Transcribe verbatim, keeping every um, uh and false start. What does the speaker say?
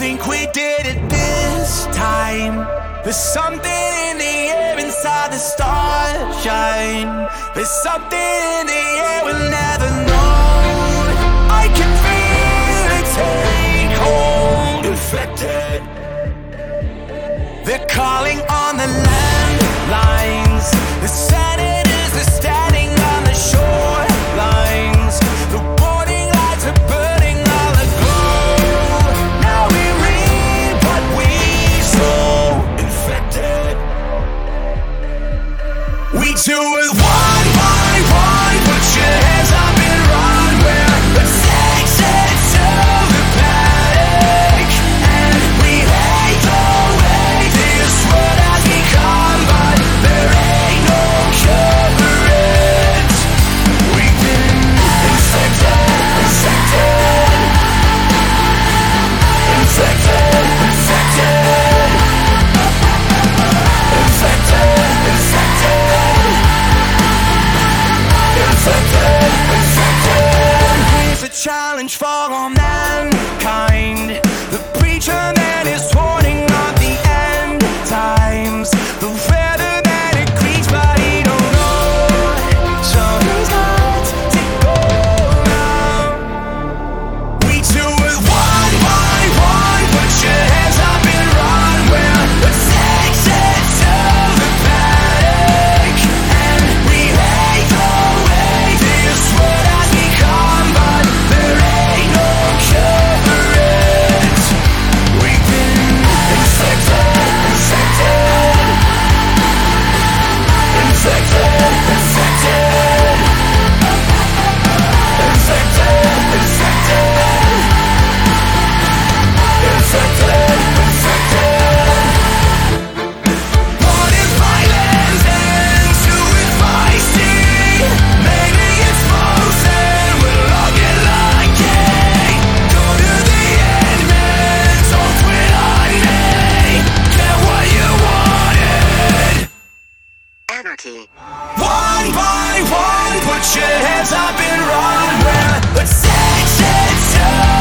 think we did it this time. There's something in the air inside the starshine. There's something in the air we'll never know. I can feel it take hold. Infected. They're calling on the landlines. The senators are standing on the shorelines. The warning lights are burning all aglow. Now we read what we sow. Infected. We do it one by one. Put your hands up and run. We're addicted to the panic, and we hate the way this world has become. But there ain't no cure for it. We've been infected, infected, infected, infected, infected, infected, infected. Here's a challenge for all mankind. The preacher man is warning of the end times. The weatherman agrees, but he don't know. So he's got to go now. We do it one by one. Put your hands up and run. We're addicted to the panic, and we hate the way this world has become. But there ain't no cure for it. We've been infected, infected, infected, infected, infected, infected, infected. What if violence ends? Who is feisty? Maybe it's frozen. We'll all get lucky. Go to the end, man. Don't quit on me. Get what you wanted. Anarchy. One by one, put your hands up and run. We're addicted to